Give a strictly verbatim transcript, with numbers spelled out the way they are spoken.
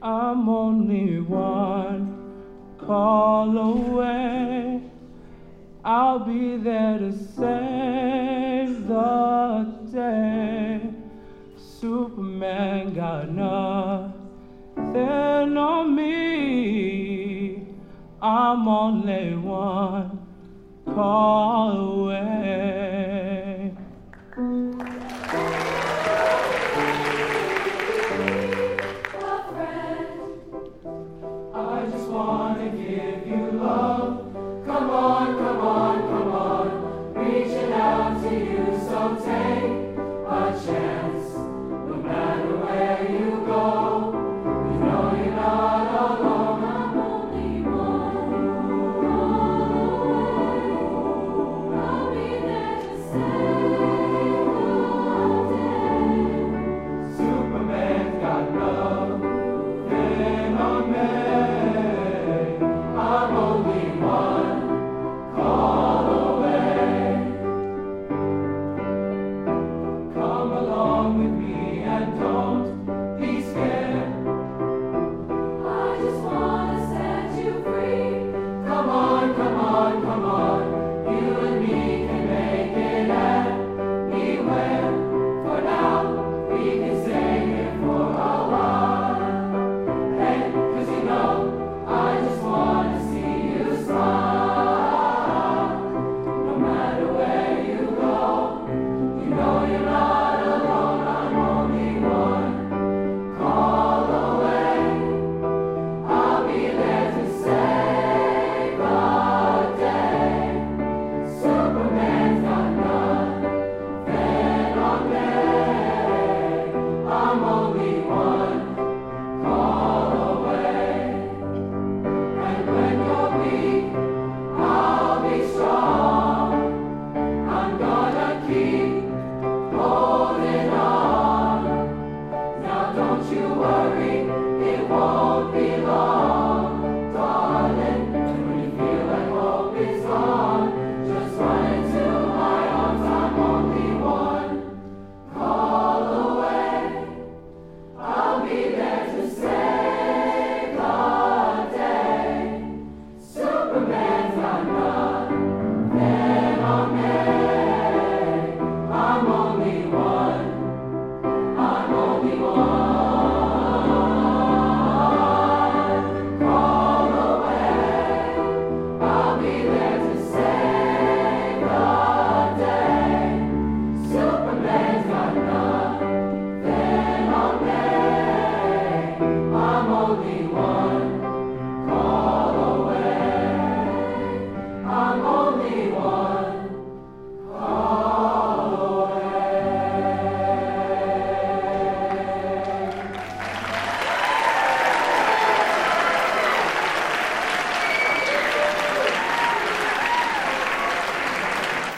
I'm only one call away. I'll be there to save the day. Superman got nothing on me. I'm only one call away. I just wanna give you love. Come on, come on, come on. Reaching out to you, so take a chance. No matter where you go, you know you're not alone. I'm only one. I'll be there to save the day. Superman's got nothing on me. I'm only one call away. Come along with me and don't be scared. I just wanna set you free. Come on, come on, come on. You and me can make it anywhere. For now, we can stay here for a while. Hey, 'cause you know, I just wanna see you smile. No matter where you go, you know you're not alone. I'm only one call away. I'll be there to save the day. Superman's got nothing on me. I'm only one call away. And when you're weak, I'll be strong. I'm gonna keep holding on. Now don't you worry, it won't be long, darling. And when you feel like hope is gone, just run into my arms. I'm only one call away. I'll be there to save the day. Superman's got nothing on me. I'm only one. I'm only one call away. I'll be there to save the day. Superman's got nothing on me. I'm only one